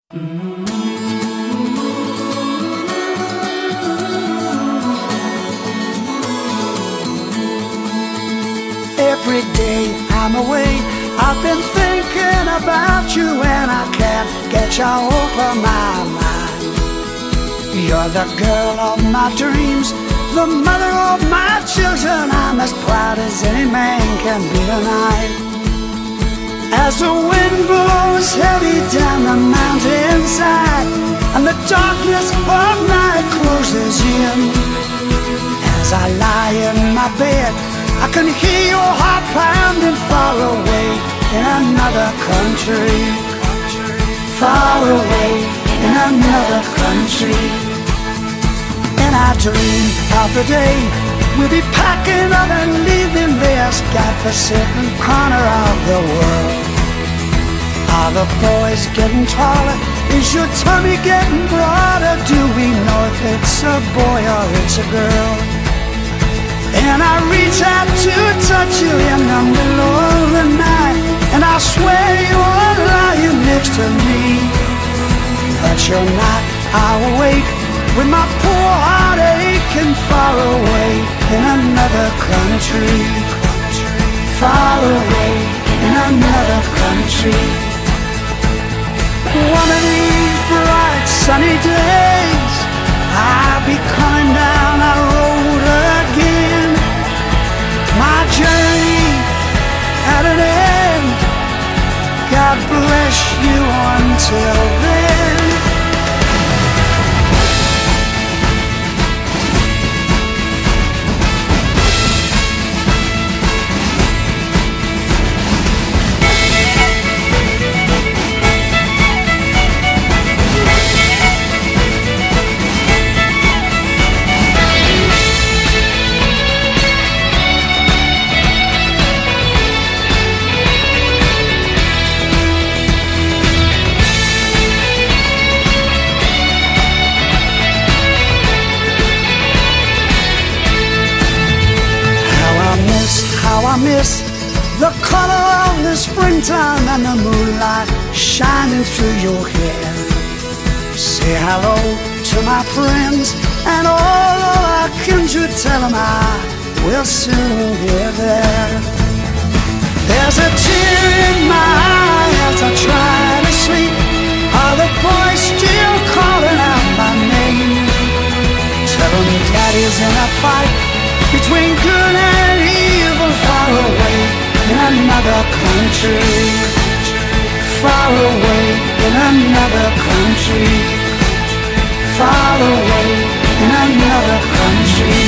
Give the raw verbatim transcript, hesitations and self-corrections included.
Every day I'm away, I've been thinking about you, and I can't get you over my mind. You're the girl of my dreams, the mother of my children. I'm as proud as any man can be tonight. As the wind blows heavy down the mountainside, and the darkness of night closes in, as I lie in my bed, I can hear your heart pounding far away in another country. Far away in another country. And I dream of the day we'll be packing up and leaving this godforsaken corner of the world. Are the boys getting taller? Is your tummy getting broader? Do we know if it's a boy or it's a girl? And I reach out to touch you in the middle of the night, and I swear you're lying next to me, but you're not. I'll awake with my poor heart aching far away in another country. Far away in another country. One of these bright sunny days I'll be coming down that road again. My journey at an end. God bless you until then. How I miss the color of the springtime and the moonlight shining through your hair. Say hello to my friends and all of our kindred. Tell them I will soon be there. There's a tear in my eye as I try to sleep. Are the boys still calling out my name? Tell them daddy's in a fight between good and evil, far away in another country. Far away in another country. Far away in another country.